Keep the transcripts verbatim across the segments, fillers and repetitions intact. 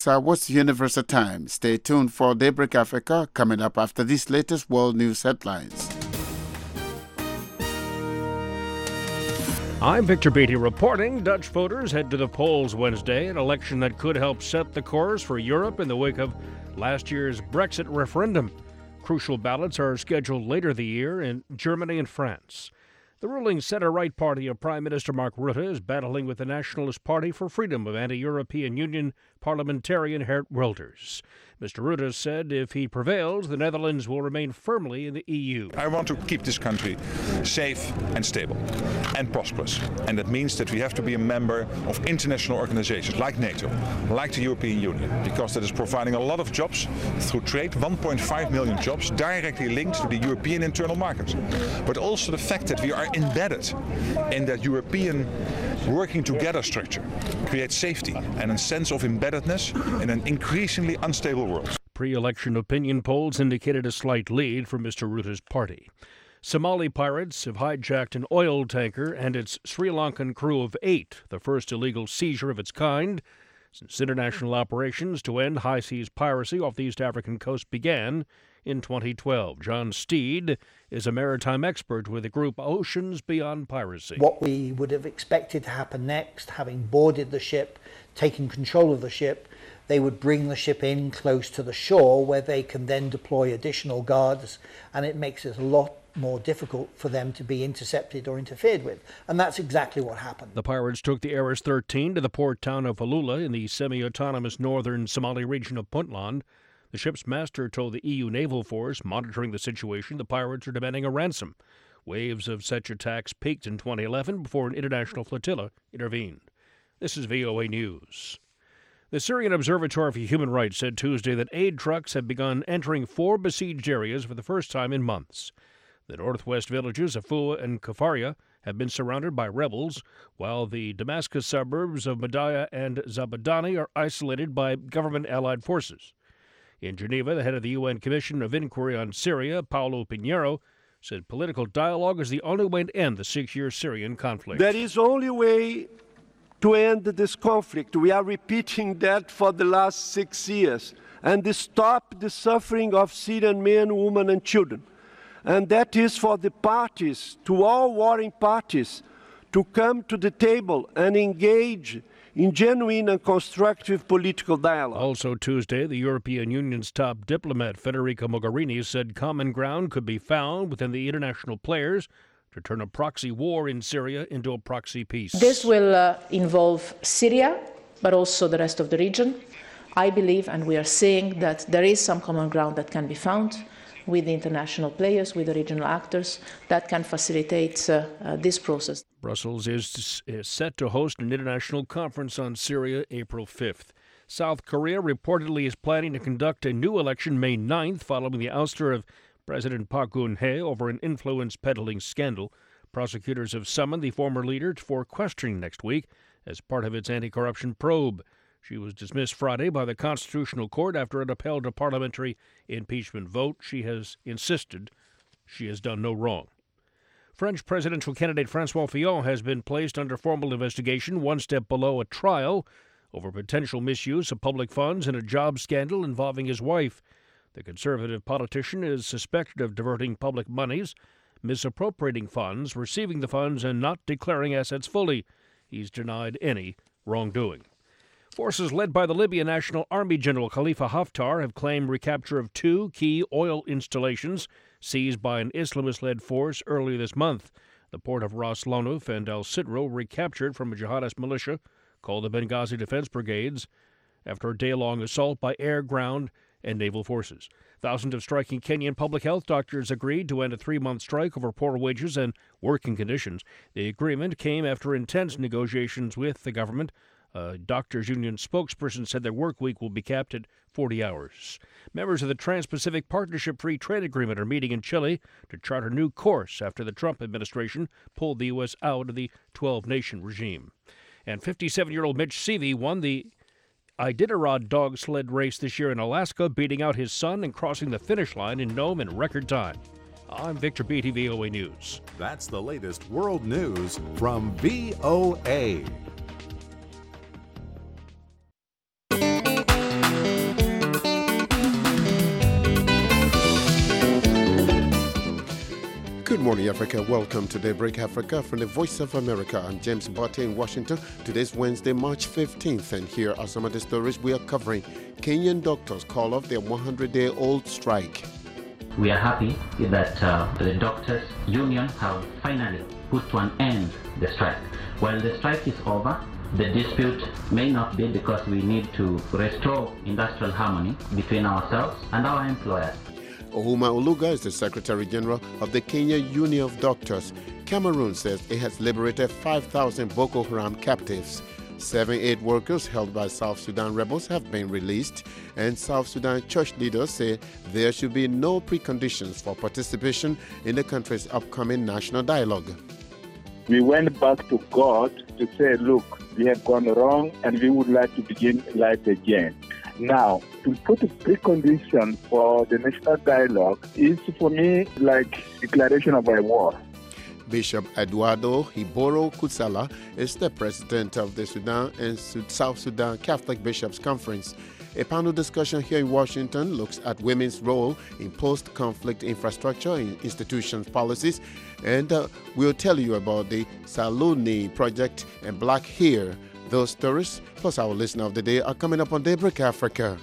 So what's Universal Time? Stay tuned for Daybreak Africa coming up after these latest world news headlines. I'm Victor Beatty reporting. Dutch voters head to the polls Wednesday, an election that could help set the course for Europe in the wake of last year's Brexit referendum. Crucial ballots are scheduled later the year in Germany and France. The ruling center-right party of Prime Minister Mark Rutte is battling with the Nationalist Party for Freedom of anti-European Union parliamentarian Geert Wilders. Mister Rutte said if he prevails, the Netherlands will remain firmly in the E U. I want to keep this country safe and stable and prosperous. And that means that we have to be a member of international organizations like NATO, like the European Union, because that is providing a lot of jobs through trade, one point five million jobs directly linked to the European internal market. But also the fact that we are embedded in that European working together structure creates safety and a sense of embeddedness in an increasingly unstable world. Pre-election opinion polls indicated a slight lead for Mister Rutte's party. Somali pirates have hijacked an oil tanker and its Sri Lankan crew of eight, the first illegal seizure of its kind since international operations to end high seas piracy off the East African coast began in twenty twelve. John Steed is a maritime expert with the group Oceans Beyond Piracy. What we would have expected to happen next, having boarded the ship, taken control of the ship, they would bring the ship in close to the shore where they can then deploy additional guards, and it makes it a lot more difficult for them to be intercepted or interfered with. And that's exactly what happened. The pirates took the Ares thirteen to the port town of Alula in the semi-autonomous northern Somali region of Puntland. The ship's master told the E U naval force monitoring the situation the pirates are demanding a ransom. Waves of such attacks peaked in twenty eleven before an international flotilla intervened. This is V O A News. The Syrian Observatory for Human Rights said Tuesday that aid trucks have begun entering four besieged areas for the first time in months. The northwest villages of Fua and Kafaria have been surrounded by rebels, while the Damascus suburbs of Madaya and Zabadani are isolated by government-allied forces. In Geneva, the head of the U N Commission of Inquiry on Syria, Paulo Pinheiro, said political dialogue is the only way to end the six-year Syrian conflict. There is only way to end this conflict. We are repeating that for the last six years. And to stop the suffering of Syrian men, women, and children. And that is for the parties, to all warring parties, to come to the table and engage in genuine and constructive political dialogue. Also Tuesday, the European Union's top diplomat Federica Mogherini said common ground could be found within the international players to turn a proxy war in Syria into a proxy peace. This will uh, involve Syria, but also the rest of the region. I believe, and we are seeing, that there is some common ground that can be found with the international players, with the regional actors, that can facilitate uh, uh, this process. Brussels is, is set to host an international conference on Syria April fifth. South Korea reportedly is planning to conduct a new election May ninth following the ouster of President Park Geun-hye over an influence peddling scandal. Prosecutors have summoned the former leader for questioning next week as part of its anti-corruption probe. She was dismissed Friday by the Constitutional Court after it upheld a parliamentary impeachment vote. She has insisted she has done no wrong. French presidential candidate François Fillon has been placed under formal investigation, one step below a trial, over potential misuse of public funds in a job scandal involving his wife. The conservative politician is suspected of diverting public monies, misappropriating funds, receiving the funds, and not declaring assets fully. He's denied any wrongdoing. Forces led by the Libyan National Army General Khalifa Haftar have claimed recapture of two key oil installations seized by an Islamist-led force earlier this month. The port of Ras Lanuf and El Sidra were recaptured from a jihadist militia called the Benghazi Defense Brigades after a day-long assault by air, ground, and naval forces. Thousands of striking Kenyan public health doctors agreed to end a three-month strike over poor wages and working conditions. The agreement came after intense negotiations with the government. A doctors' union spokesperson said their work week will be capped at forty hours. Members of the Trans-Pacific Partnership Free Trade Agreement are meeting in Chile to chart a new course after the Trump administration pulled the U S out of the twelve-nation regime. And fifty-seven-year-old Mitch Seavey won the Iditarod dog sled race this year in Alaska, beating out his son and crossing the finish line in Nome in record time. I'm Victor Beatty, V O A News. That's the latest world news from V O A. Good morning, Africa. Welcome to Daybreak Africa from the Voice of America. I'm James Botte in Washington. Today's Wednesday, March fifteenth, and here are some of the stories we are covering. Kenyan doctors call off their one hundred day old strike. We are happy that uh, the doctors' union have finally put to an end the strike. While the strike is over, the dispute may not be because we need to restore industrial harmony between ourselves and our employers. Ouma Oluga is the Secretary General of the Kenya Union of Doctors. Cameroon says it has liberated five thousand Boko Haram captives. seventy-eight workers held by South Sudan rebels have been released, and South Sudan church leaders say there should be no preconditions for participation in the country's upcoming national dialogue. We went back to God to say, look, we have gone wrong and we would like to begin life again. Now, to put a precondition for the national dialogue is for me like declaration of a war. Bishop Eduardo Hiboro Kutsala is the president of the Sudan and South Sudan Catholic Bishops' Conference. A panel discussion here in Washington looks at women's role in post-conflict infrastructure and institutions policies, and uh, we'll tell you about the Saluni Project and Black Hair. Those stories, plus our listener of the day, are coming up on Daybreak Africa.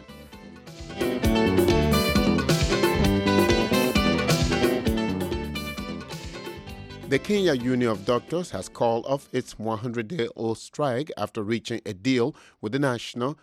The Kenya Union of Doctors has called off its one hundred day old strike after reaching a deal with the national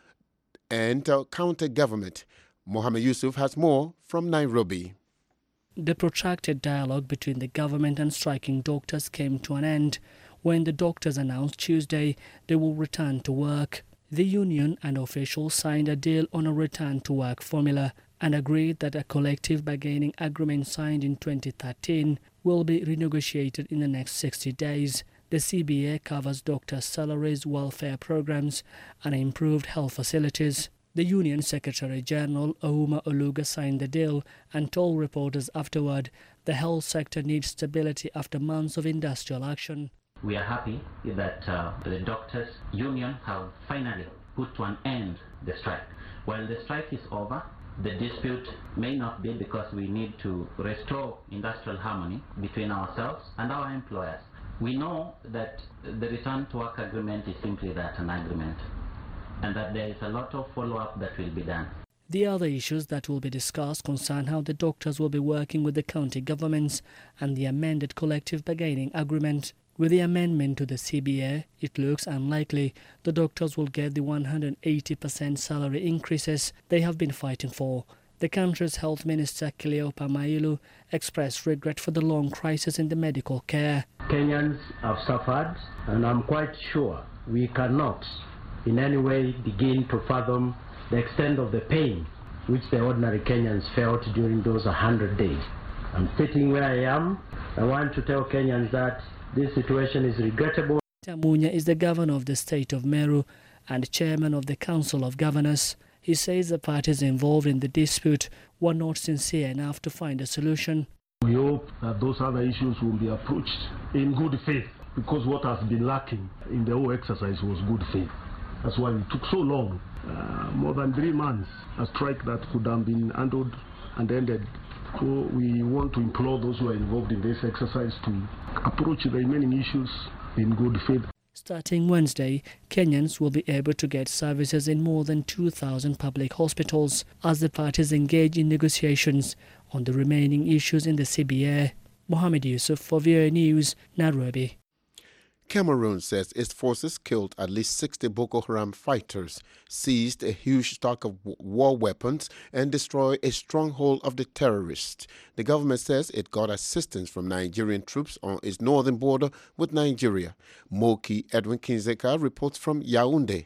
and uh, county government. Mohammed Yusuf has more from Nairobi. The protracted dialogue between the government and striking doctors came to an end when the doctors announced Tuesday they will return to work. The union and officials signed a deal on a return-to-work formula and agreed that a collective bargaining agreement signed in twenty thirteen will be renegotiated in the next sixty days. The C B A covers doctors' salaries, welfare programs, and improved health facilities. The Union Secretary General Ouma Oluga signed the deal and told reporters afterward the health sector needs stability after months of industrial action. We are happy that uh, the doctors' union have finally put to an end the strike. While the strike is over, the dispute may not be because we need to restore industrial harmony between ourselves and our employers. We know that the return to work agreement is simply that, an agreement, and that there is a lot of follow-up that will be done. The other issues that will be discussed concern how the doctors will be working with the county governments and the amended collective bargaining agreement. With the amendment to the C B A, it looks unlikely the doctors will get the one hundred eighty percent salary increases they have been fighting for. The country's health minister, Cleopa Mailu, expressed regret for the long crisis in the medical care. Kenyans have suffered, and I'm quite sure we cannot in any way begin to fathom the extent of the pain which the ordinary Kenyans felt during those one hundred days. I'm sitting where I am. I want to tell Kenyans that this situation is regrettable. Tamunya is the governor of the state of Meru and chairman of the Council of Governors. He says the parties involved in the dispute were not sincere enough to find a solution. We hope that those other issues will be approached in good faith, because what has been lacking in the whole exercise was good faith. That's why it took so long, uh, more than three months, a strike that could have been handled and ended. So we want to implore those who are involved in this exercise to approach the remaining issues in good faith. Starting Wednesday, Kenyans will be able to get services in more than two thousand public hospitals as the parties engage in negotiations on the remaining issues in the C B A. Mohammed Yusuf for V O A News, Nairobi. Cameroon says its forces killed at least sixty Boko Haram fighters, seized a huge stock of war weapons, and destroyed a stronghold of the terrorists. The government says it got assistance from Nigerian troops on its northern border with Nigeria. Moki Edwin Kinzeka reports from Yaoundé.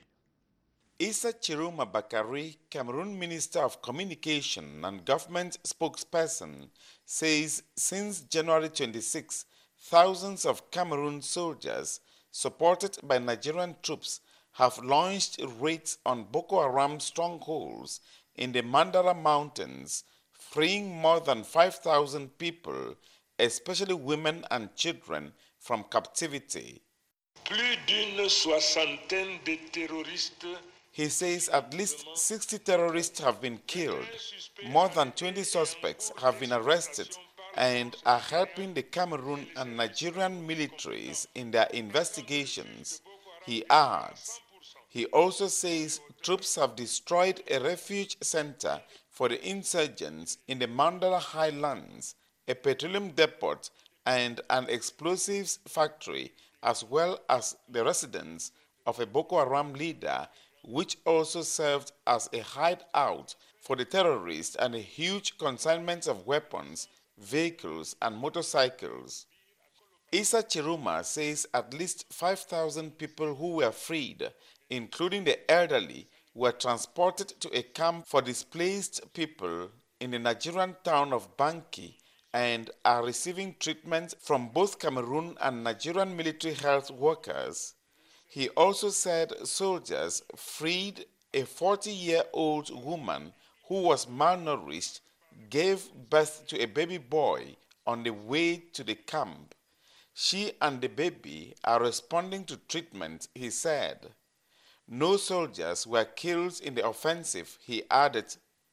Issa Chiruma Bakari, Cameroon Minister of Communication and Government spokesperson, says since January twenty-sixth, thousands of Cameroon soldiers, supported by Nigerian troops, have launched raids on Boko Haram strongholds in the Mandara Mountains, freeing more than five thousand people, especially women and children, from captivity. Plus d'une soixantaine de terroristes. He says at least sixty terrorists have been killed, more than twenty suspects have been arrested, and are helping the Cameroon and Nigerian militaries in their investigations, he adds. He also says troops have destroyed a refuge center for the insurgents in the Mandara Highlands, a petroleum depot, and an explosives factory, as well as the residence of a Boko Haram leader, which also served as a hideout for the terrorists, and a huge consignment of weapons, vehicles, and motorcycles. Issa Chiruma says at least five thousand people who were freed, including the elderly, were transported to a camp for displaced people in the Nigerian town of Banki and are receiving treatment from both Cameroon and Nigerian military health workers. He also said soldiers freed a forty-year-old woman who was malnourished, gave birth to a baby boy on the way to the camp. She and the baby are responding to treatment, he said. No soldiers were killed in the offensive, he added.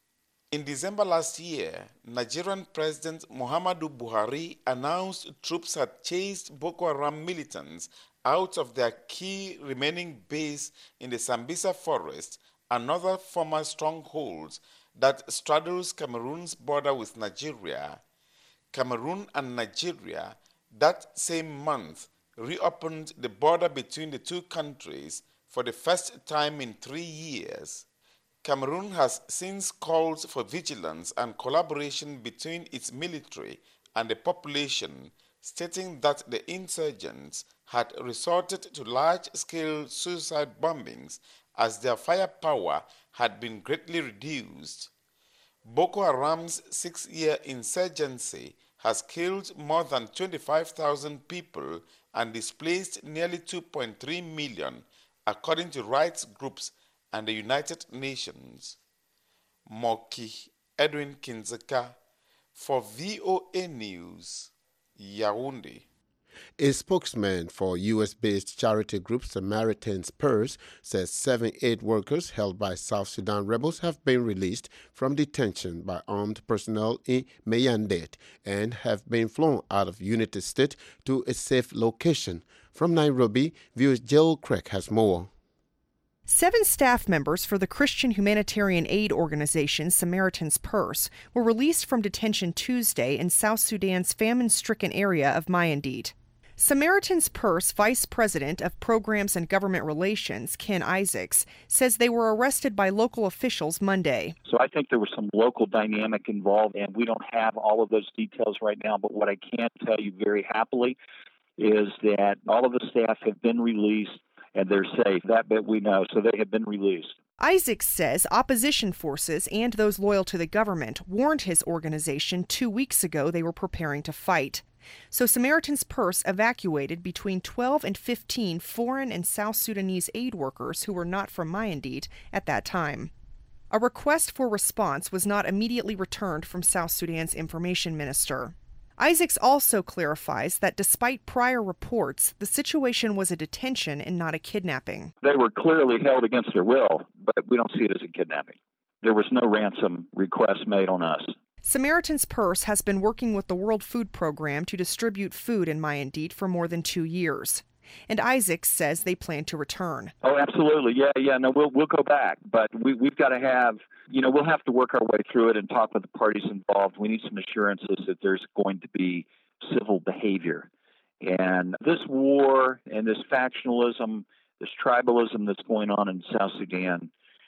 In December last year, Nigerian President Muhammadu Buhari announced troops had chased Boko Haram militants out of their key remaining base in the Sambisa forest, another former stronghold that straddles Cameroon's border with Nigeria. Cameroon and Nigeria that same month reopened the border between the two countries for the first time in three years. Cameroon has since called for vigilance and collaboration between its military and the population, stating that the insurgents had resorted to large-scale suicide bombings as their firepower had been greatly reduced. Boko Haram's six-year insurgency has killed more than twenty-five thousand people and displaced nearly two point three million, according to rights groups and the United Nations. Moki Edwin Kinzeka for V O A News, Yaoundé. A spokesman for U S-based charity group Samaritan's Purse says seven aid workers held by South Sudan rebels have been released from detention by armed personnel in Mayandit and have been flown out of Unity State to a safe location. From Nairobi, viewers Jill Craig has more. Seven staff members for the Christian humanitarian aid organization Samaritan's Purse were released from detention Tuesday in South Sudan's famine-stricken area of Mayandit. Samaritan's Purse Vice President of Programs and Government Relations, Ken Isaacs, says they were arrested by local officials Monday. So I think there was some local dynamic involved, and we don't have all of those details right now, but what I can tell you very happily is that all of the staff have been released and they're safe. That bit we know, so they have been released. Isaacs says opposition forces and those loyal to the government warned his organization two weeks ago they were preparing to fight. So Samaritan's Purse evacuated between twelve and fifteen foreign and South Sudanese aid workers who were not from Mayandit at that time. A request for response was not immediately returned from South Sudan's information minister. Isaacs also clarifies that despite prior reports, the situation was a detention and not a kidnapping. They were clearly held against their will, but we don't see it as a kidnapping. There was no ransom request made on us. Samaritan's Purse has been working with the World Food Program to distribute food in Mayandit for more than two years. And Isaacs says they plan to return. Oh, absolutely. Yeah, yeah. No, we'll we'll go back, but we we've got to have, you know, we'll have to work our way through it and talk with the parties involved. We need some assurances that there's going to be civil behavior. And this war and this factionalism, this tribalism that's going on in South Sudan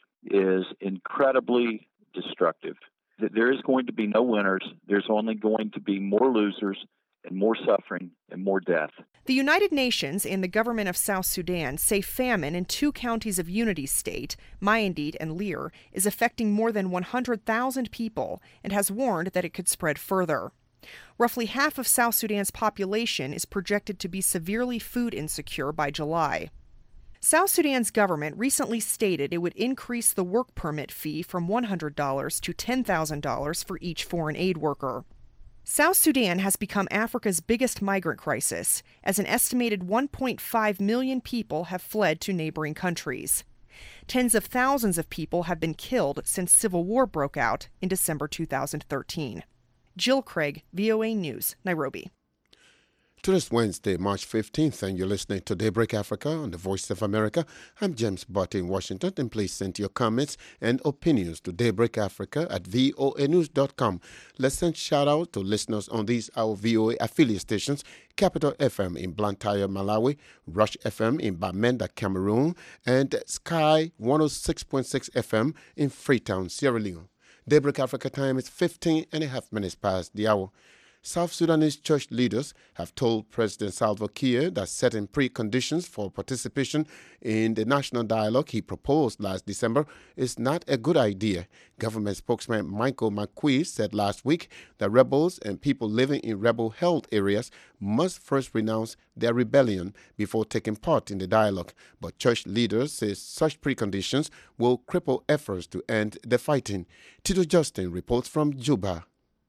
is incredibly destructive. There is going to be no winners. There's only going to be more losers and more suffering and more death. The United Nations and the government of South Sudan say famine in two counties of Unity State, Mayandit and Lear, is affecting more than one hundred thousand people and has warned that it could spread further. Roughly half of South Sudan's population is projected to be severely food insecure by July. South Sudan's government recently stated it would increase the work permit fee from one hundred dollars to ten thousand dollars for each foreign aid worker. South Sudan has become Africa's biggest migrant crisis, as an estimated one point five million people have fled to neighboring countries. Tens of thousands of people have been killed since civil war broke out in December two thousand thirteen. Jill Craig, V O A News, Nairobi. To this Wednesday, March fifteenth, and you're listening to Daybreak Africa on the Voice of America. I'm James Butt in Washington, and please send your comments and opinions to Daybreak Africa at voa news dot com. Let's send shout out to listeners on these our V O A affiliate stations: Capital F M in Blantyre, Malawi, Rush F M in Bamenda, Cameroon, and Sky one oh six point six F M in Freetown, Sierra Leone. Daybreak Africa time is fifteen and a half minutes past the hour. South Sudanese church leaders have told President Salva Kiir that setting preconditions for participation in the national dialogue he proposed last December is not a good idea. Government spokesman Michael McQueen said last week that rebels and people living in rebel-held areas must first renounce their rebellion before taking part in the dialogue. But church leaders say such preconditions will cripple efforts to end the fighting. Tito Justin reports from Juba.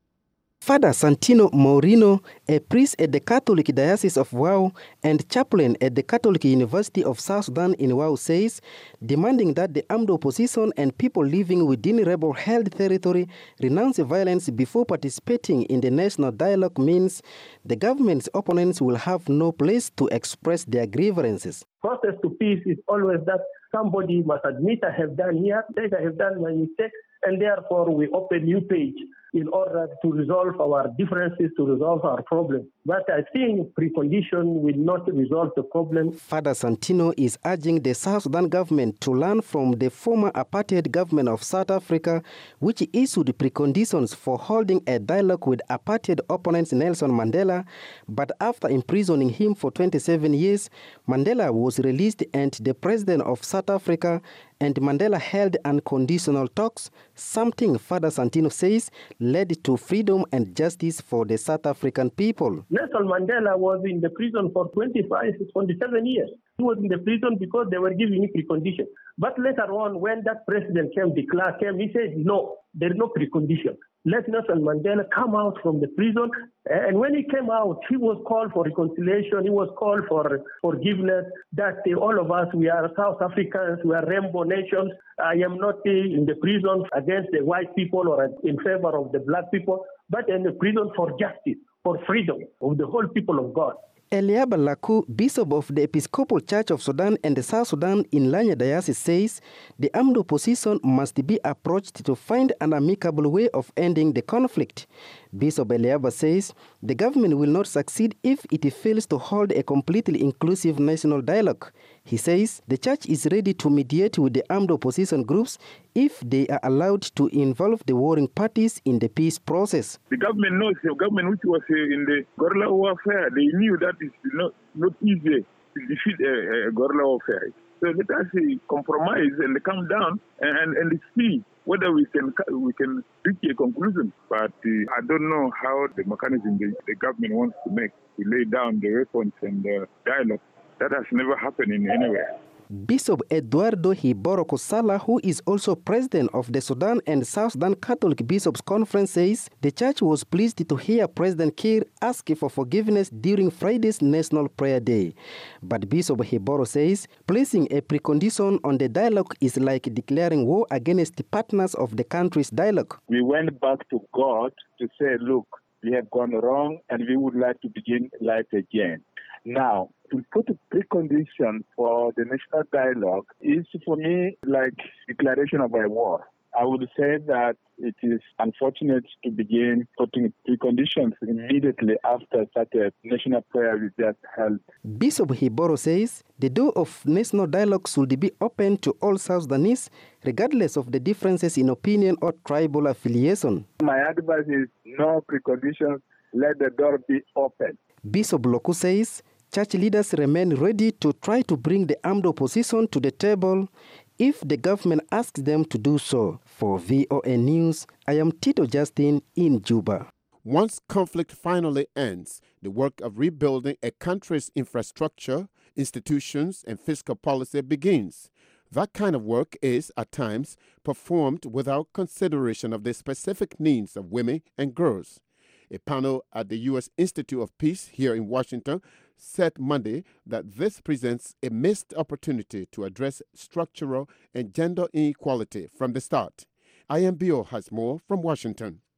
Father Santino Maurino, a priest at the Catholic Diocese of Wau and chaplain at the Catholic University of South Sudan in Wau, says demanding that the armed opposition and people living within rebel-held territory renounce violence before participating in the national dialogue means the government's opponents will have no place to express their grievances. Process to peace is always that somebody must admit I have done here, say I have done my mistake, and therefore we open new page in order to resolve our differences, to resolve our problems. But I think precondition will not resolve the problem. Father Santino is urging the South Sudan government to learn from the former apartheid government of South Africa, which issued preconditions for holding a dialogue with apartheid opponent Nelson Mandela. But after imprisoning him for twenty-seven years, Mandela was released and the president of South Africa and Mandela held unconditional talks, something Father Santino says led to freedom and justice for the South African people. Nelson Mandela was in the prison for twenty-five, twenty-seven years. He was in the prison because they were giving him precondition. But later on, when that president came, de Klerk came, he said, no, there is no precondition. Let Nelson Mandela come out from the prison. And when he came out, he was called for reconciliation. He was called for forgiveness, that uh, all of us, we are South Africans, we are rainbow nations. I am not uh, in the prison against the white people or in favor of the black people, but in the prison for justice, for freedom of the whole people of God. Eliab Laku, Bishop of the Episcopal Church of Sudan and the South Sudan in Lanya Diocese, says the armed opposition must be approached to find an amicable way of ending the conflict. Bishop Eliab says the government will not succeed if it fails to hold a completely inclusive national dialogue. He says the church is ready to mediate with the armed opposition groups if they are allowed to involve the warring parties in the peace process. The government knows, the government which was in the guerrilla warfare, they knew that it's not, not easy to defeat a, a guerrilla warfare. So let us compromise and come down and, and see whether we can we can reach a conclusion. But uh, I don't know how the mechanism the, the government wants to make to lay down the weapons and the dialogue. That has never happened in anywhere. Bishop Eduardo Hiboro Kosala, who is also president of the Sudan and South Sudan Catholic Bishops' Conference, says the church was pleased to hear President Kiir ask for forgiveness during Friday's National Prayer Day. But Bishop Hiboro says placing a precondition on the dialogue is like declaring war against the partners of the country's dialogue. We went back to God to say, look, we have gone wrong and we would like to begin life again. Now, to put a precondition for the national dialogue is, for me, like declaration of a war. I would say that it is unfortunate to begin putting preconditions immediately after such a national prayer we just held. Bishop Hiboro says the door of national dialogue should be open to all South Sudanese, regardless of the differences in opinion or tribal affiliation. My advice is no preconditions, let the door be open. Bishop Loku says church leaders remain ready to try to bring the armed opposition to the table if the government asks them to do so. For V O A News, I am Tito Justin in Juba. Once conflict finally ends, the work of rebuilding a country's infrastructure, institutions, and fiscal policy begins. That kind of work is, at times, performed without consideration of the specific needs of women and girls. A panel at the U S Institute of Peace here in Washington said Monday that this presents a missed opportunity to address structural and gender inequality from the start. I M B O has more from Washington.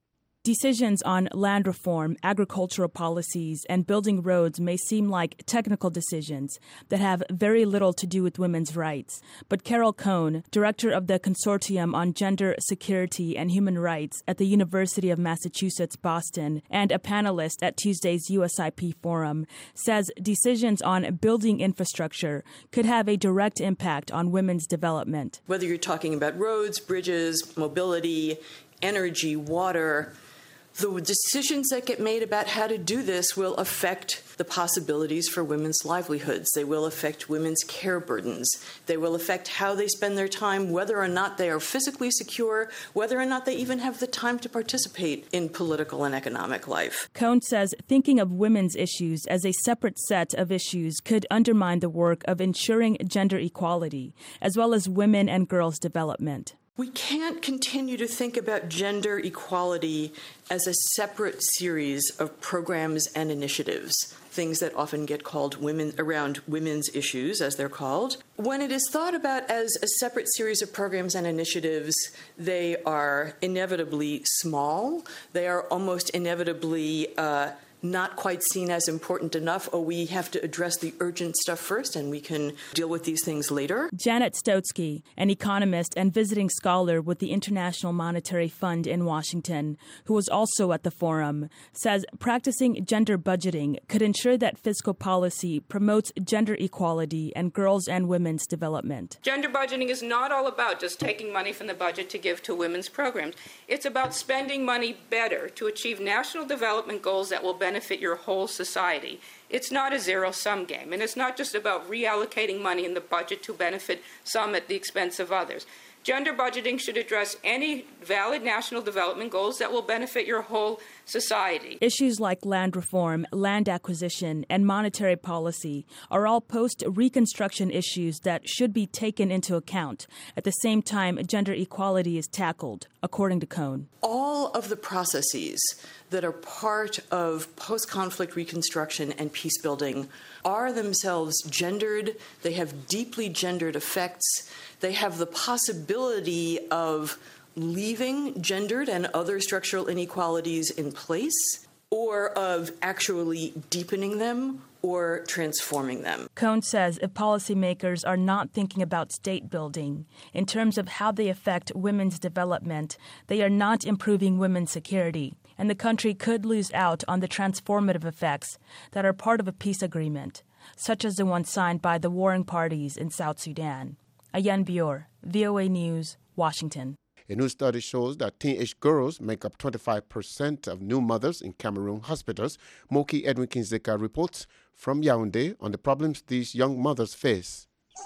Decisions on land reform, agricultural policies, and building roads may seem like technical decisions that have very little to do with women's rights. But Carol Cohn, director of the Consortium on Gender Security and Human Rights at the University of Massachusetts, Boston, and a panelist at Tuesday's U S I P Forum, says decisions on building infrastructure could have a direct impact on women's development. Whether you're talking about roads, bridges, mobility, energy, water, the decisions that get made about how to do this will affect the possibilities for women's livelihoods. They will affect women's care burdens. They will affect how they spend their time, whether or not they are physically secure, whether or not they even have the time to participate in political and economic life. Cohn says thinking of women's issues as a separate set of issues could undermine the work of ensuring gender equality, as well as women and girls' development. We can't continue to think about gender equality as a separate series of programs and initiatives, things that often get called women around women's issues, as they're called. When it is thought about as a separate series of programs and initiatives, they are inevitably small. They are almost inevitably uh, not quite seen as important enough, or we have to address the urgent stuff first and we can deal with these things later. Janet Stotsky, an economist and visiting scholar with the International Monetary Fund in Washington, who was also at the forum, says practicing gender budgeting could ensure that fiscal policy promotes gender equality and girls' and women's development. Gender budgeting is not all about just taking money from the budget to give to women's programs. It's about spending money better to achieve national development goals that will benefit benefit your whole society. It's not a zero-sum game, and it's not just about reallocating money in the budget to benefit some at the expense of others. Gender budgeting should address any valid national development goals that will benefit your whole society. Issues like land reform, land acquisition, and monetary policy are all post-Reconstruction issues that should be taken into account at the same time gender equality is tackled, according to Cohn. All of the processes that are part of post-conflict reconstruction and peace building are themselves gendered. They have deeply gendered effects. They have the possibility of leaving gendered and other structural inequalities in place, or of actually deepening them or transforming them. Cohn says if policymakers are not thinking about state building in terms of how they affect women's development, they are not improving women's security, and the country could lose out on the transformative effects that are part of a peace agreement, such as the one signed by the warring parties in South Sudan. Ayan Bior, V O A News, Washington. A new study shows that teenage girls make up twenty-five percent of new mothers in Cameroon hospitals. Moki Edwin Kinzeka reports from Yaoundé on the problems these young mothers face.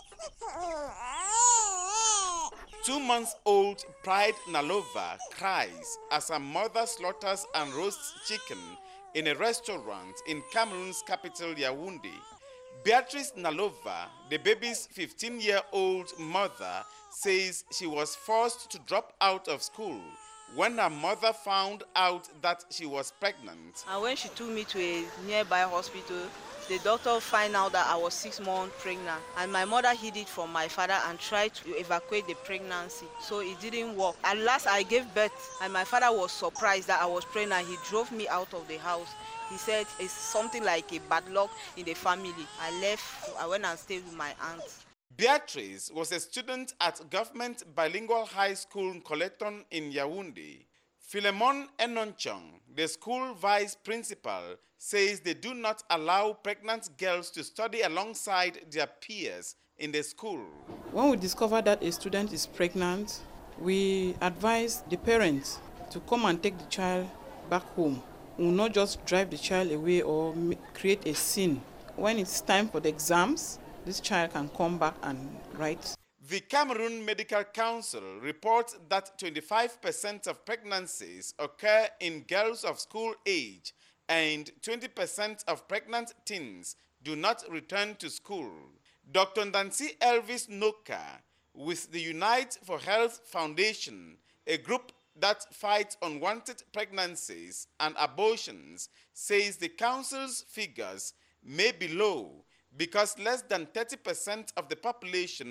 Two-month-old Pride Nalova cries as her mother slaughters and roasts chicken in a restaurant in Cameroon's capital, Yaoundé. Beatrice Nalova, the baby's fifteen-year-old mother, says she was forced to drop out of school when her mother found out that she was pregnant. And when she took me to a nearby hospital, the doctor found out that I was six months pregnant, and my mother hid it from my father and tried to evacuate the pregnancy, so it didn't work. At last I gave birth, and my father was surprised that I was pregnant. He drove me out of the house. He said it's something like a bad luck in the family. I left, I went and stayed with my aunt. Beatrice was a student at Government Bilingual High School Collecton in Yaoundé. Philemon Enonchong, the school vice principal, says they do not allow pregnant girls to study alongside their peers in the school. When we discover that a student is pregnant, we advise the parents to come and take the child back home. We will not just drive the child away or create a scene. When it's time for the exams, this child can come back and write. The Cameroon Medical Council reports that twenty-five percent of pregnancies occur in girls of school age and twenty percent of pregnant teens do not return to school. Doctor Ndansi Elvis Noka, with the Unite for Health Foundation, a group that fights unwanted pregnancies and abortions, says the council's figures may be low because less than thirty percent of the population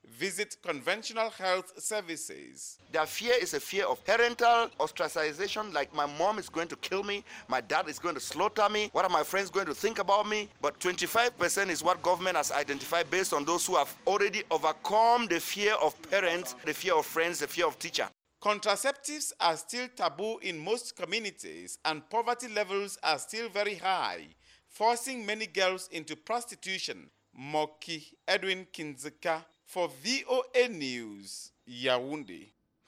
visit conventional health services. Their fear is a fear of parental ostracization, like my mom is going to kill me, my dad is going to slaughter me, what are my friends going to think about me? But twenty-five percent is what government has identified based on those who have already overcome the fear of parents, the fear of friends, the fear of teacher. Contraceptives are still taboo in most communities and poverty levels are still very high, forcing many girls into prostitution. Moki Edwin Kinzeka for V O A News, Yaoundé.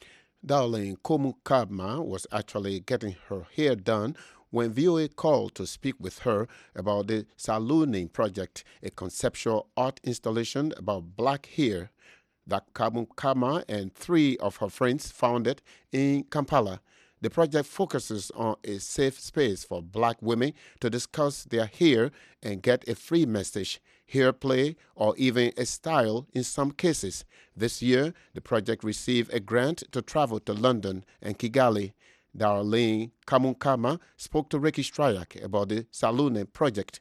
Darlene Komukabma was actually getting her hair done when V O A called to speak with her about the Salooning Project, a conceptual art installation about black hair that Komukabma and three of her friends founded in Kampala. The project focuses on a safe space for black women to discuss their hair and get a free message, hair play, or even a style in some cases. This year, the project received a grant to travel to London and Kigali. Darlene Komukabma spoke to Ricky Strayak about the Salooning project.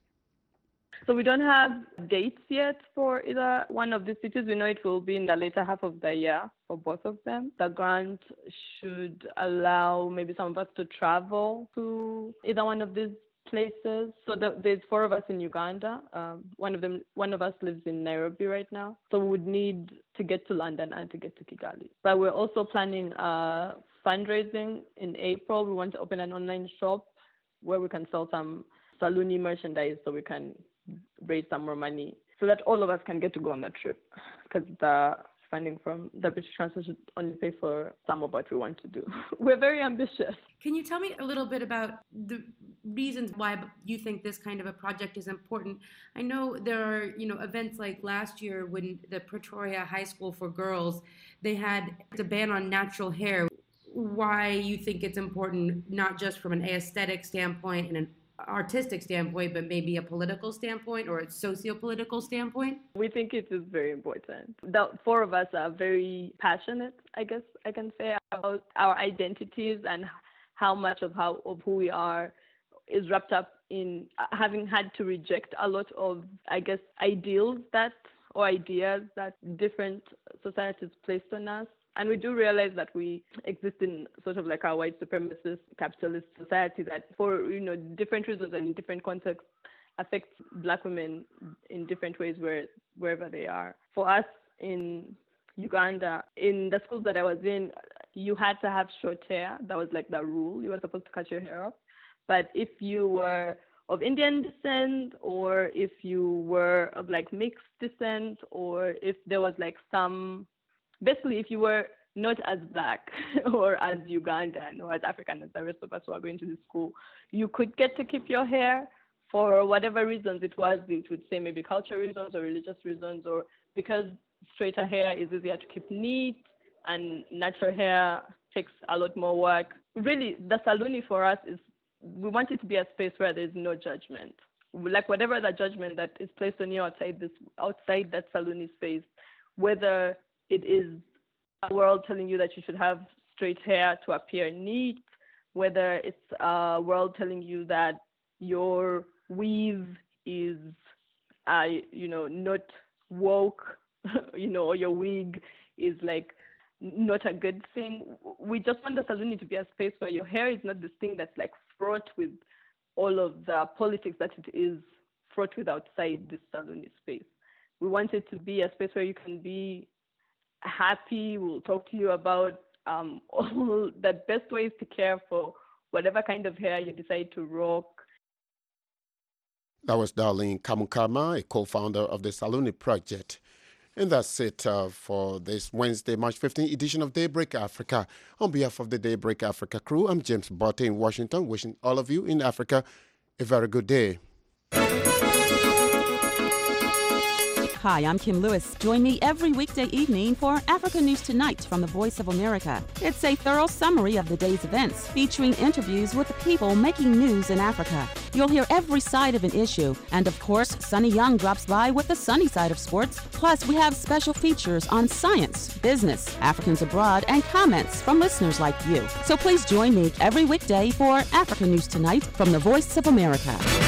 So we don't have dates yet for either one of these cities. We know it will be in the later half of the year for both of them. The grant should allow maybe some of us to travel to either one of these places. So the, there's four of us in Uganda. Um, one of them, one of us lives in Nairobi right now. So we would need to get to London and to get to Kigali. But we're also planning uh, fundraising in April. We want to open an online shop where we can sell some Saluni merchandise so we can raise some more money so that all of us can get to go on the trip, because the funding from the British Council should only pay for some of what we want to do. We're very ambitious. Can you tell me a little bit about the reasons why you think this kind of a project is important? I know there are, you know, events like last year when the Pretoria High School for Girls, they had a ban on natural hair. Why you think it's important, not just from an aesthetic standpoint and an artistic standpoint, but maybe a political standpoint or a socio-political standpoint? We think it is very important. The four of us are very passionate, I guess I can say, about our identities and how much of how of who we are is wrapped up in having had to reject a lot of, I guess, ideals that or ideas that different societies placed on us. And we do realize that we exist in sort of like a white supremacist capitalist society that for, you know, different reasons and in different contexts affects black women in different ways where, wherever they are. For us in Uganda, in the schools that I was in, you had to have short hair. That was like the rule. You were supposed to cut your hair off. But if you were of Indian descent, or if you were of like mixed descent, or if there was like some basically, if you were not as black or as Ugandan or as African as the rest of us who are going to the school, you could get to keep your hair for whatever reasons it was. It would say maybe cultural reasons or religious reasons, or because straighter hair is easier to keep neat and natural hair takes a lot more work. Really, the Saluni for us is, we want it to be a space where there's no judgment. Like whatever the judgment that is placed on you outside this, outside that Saluni space, whether it is a world telling you that you should have straight hair to appear neat, whether it's a world telling you that your weave is, uh, you know, not woke, you know, or your wig is like not a good thing. We just want the Saluni to be a space where your hair is not this thing that's like fraught with all of the politics that it is fraught with outside this Saluni space. We want it to be a space where you can be happy. We'll talk to you about um, all the best ways to care for whatever kind of hair you decide to rock. That was Darlene Komukabma, a co-founder of the Saluni Project. And that's it uh, for this Wednesday, March fifteenth edition of Daybreak Africa. On behalf of the Daybreak Africa crew, I'm James Botte in Washington, wishing all of you in Africa a very good day. Hi, I'm Kim Lewis. Join me every weekday evening for Africa News Tonight from the Voice of America. It's a thorough summary of the day's events, featuring interviews with the people making news in Africa. You'll hear every side of an issue. And of course, Sunny Young drops by with the sunny side of sports. Plus, we have special features on science, business, Africans abroad, and comments from listeners like you. So please join me every weekday for Africa News Tonight from the Voice of America.